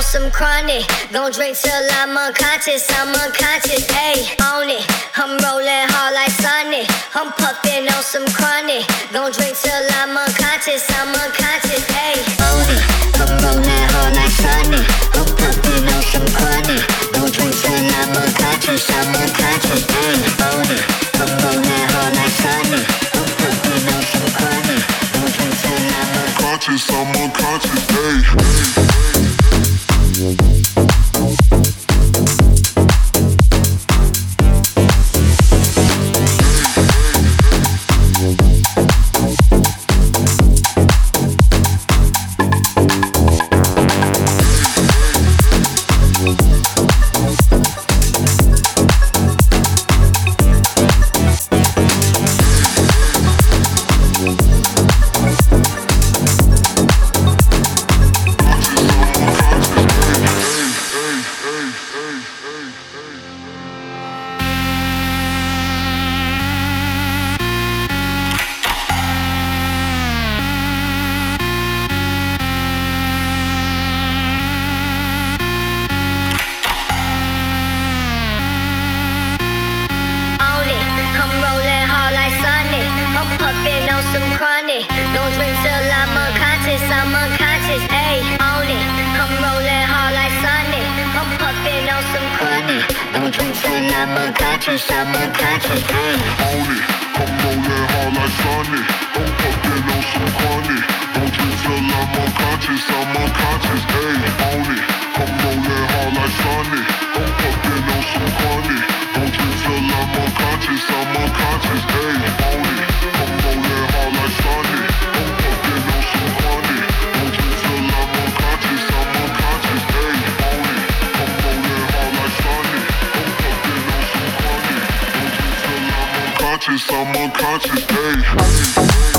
some chronic. Gon' drink till I'm unconscious, ayy, on it. I'm rolling hard like Sonic. I'm puffing on some chronic. Gon' drink till I'm unconscious, ayy, on it. I'm rolling hard like Sonic. I'm puffing on some chronic. Gon' drink till I'm unconscious, ayy, on it. I'm rolling hard like Sonic. I'm puffing on some chronic. Gon' drink till I'm unconscious, ayy. I'm unconscious, ayy.